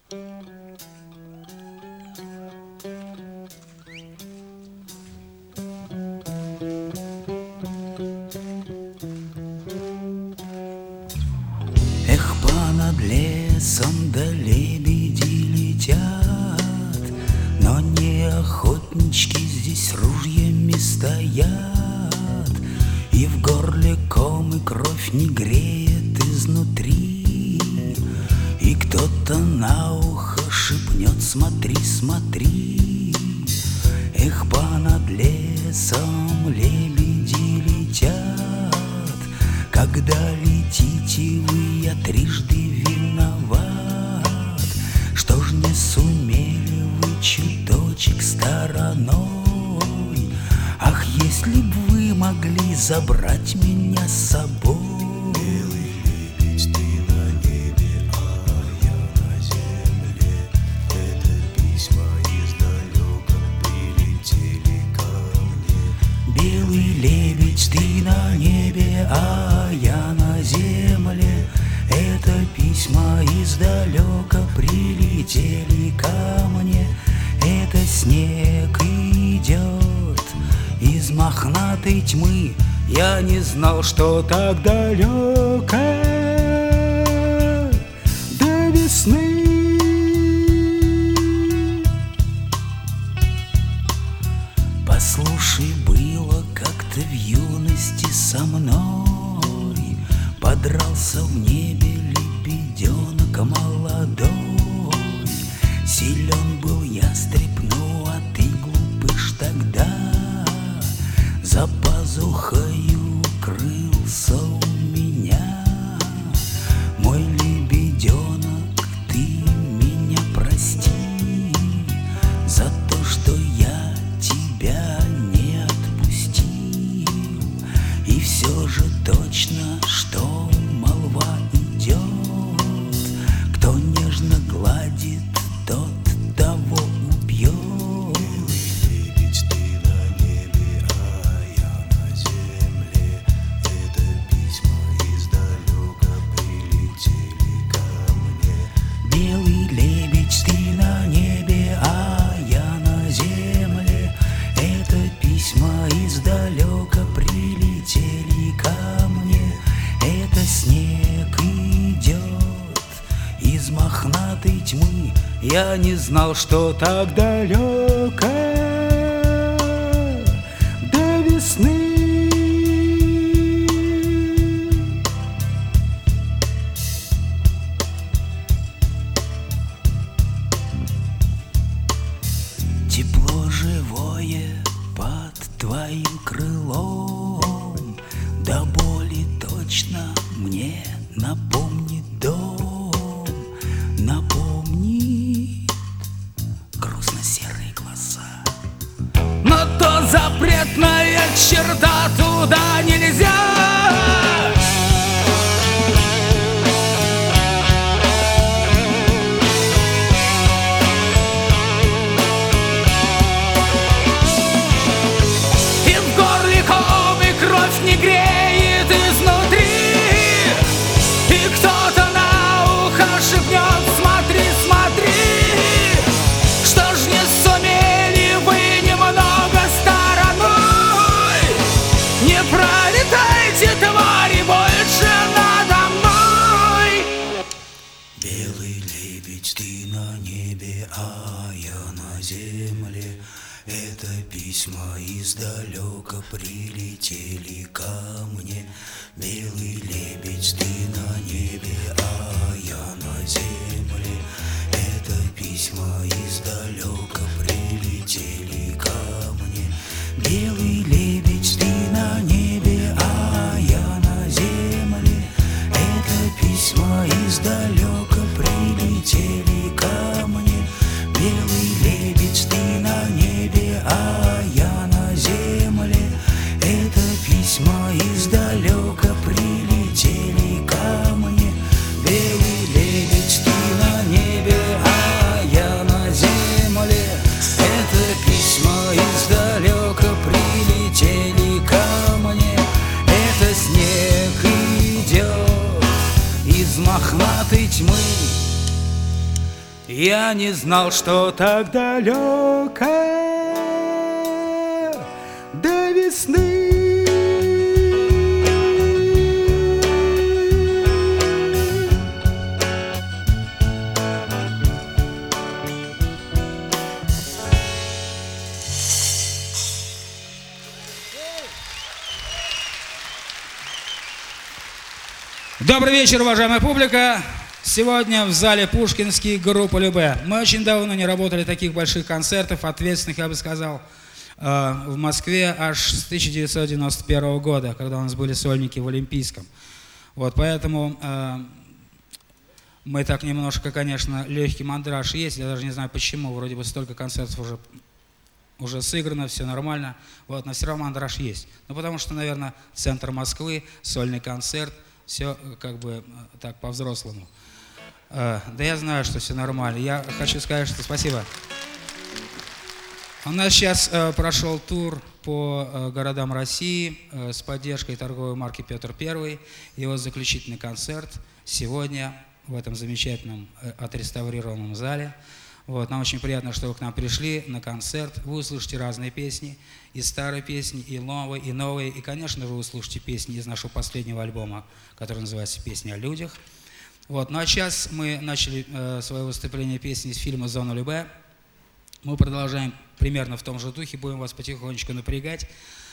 Эх, понад лесом да лебеди летят, но не охотнички здесь ружьями стоят. И в горле ком, и кровь не греет изнутри, и кто-то на ухо шепнет: смотри, смотри. Эх, понад лесом лебеди летят. Когда летите вы, я трижды виноват. Что ж не сумели вы чуточек стороной? Ах, если б вы могли забрать меня с собой. Белый лебедь, ты на небе, а я на земле. Это письма издалека прилетели ко мне. Белый лебедь, ты на небе, а я на земле. Это письма издалека прилетели ко мне. Это снег идет из мохнатой тьмы. Я не знал, что так далеко до весны. Послушай, было как-то в юности со мной. Подрался в небе лебеденок молодой. Силен был ястреб, ну а ты глупыш тогда. За пазухою укрылся у меня. Мой лебеденок, ты меня прости за то, что я тебя не отпустил. И все же точно, что молва идет: кто нежно гладит, тот того убьет. Белый лебедь, ты на небе, а я на земле. Это письма издалека прилетели ко мне. Белый лебедь, ты на небе, а я на земле. Это письма издалека прилетели ко мне. Это снег идет из мохнатой тьмы. Я не знал, что так далеко до весны. Тепло живое под твоим крылом, до боли точно мне напомнит дом. Напомнит грустно-серые глаза. Но то запретная черта, туда нельзя. И в горле ком, и кровь не греет изнутри, и кто-то на ухо шепнет: смотри, смотри. Что ж не сумели вы немного стороной? Не пролетайте, твари, больше надо мной. Белый лебедь, ты на небе, а я на земле. Это письма издалека прилетели ко мне. Белый лебедь, ты на небе, а я на земле. Это письма издалека прилетели ко мне. Белый лебедь, ты на небе, а я на земле. Это письма издалека прилетели ко мне. Белый лебедь, ты на небе, а я на земле. Это письма издалека прилетели ко мне. Белый лебедь, ты на небе, а я на земле. Это письма издалека прилетели ко мне. Это снег идет из мохнатой тьмы. Я не знал, что так далеко до весны. Добрый вечер, уважаемая публика. Сегодня в зале Пушкинский, группа Любэ. Мы очень давно не работали таких больших концертов, ответственных, я бы сказал, в Москве аж с 1991 года, когда у нас были сольники в Олимпийском. Вот, поэтому мы так немножко, конечно, легкий мандраж есть, я даже не знаю почему, вроде бы столько концертов уже сыграно, все нормально, вот, но все равно мандраж есть. Ну, потому что, наверное, центр Москвы, сольный концерт, все как бы так по-взрослому. Да я знаю, что все нормально. Я хочу сказать, что спасибо. У нас сейчас прошел тур по городам России с поддержкой торговой марки «Петр I». Его заключительный концерт сегодня в этом замечательном отреставрированном зале. Вот, нам очень приятно, что вы к нам пришли на концерт. Вы услышите разные песни, и старые песни, и новые. И, конечно, вы услышите песни из нашего последнего альбома, который называется «Песни о людях». Вот, ну а сейчас мы начали свое выступление песни из фильма «Зона Любэ». Мы продолжаем примерно в том же духе, будем вас потихонечку напрягать.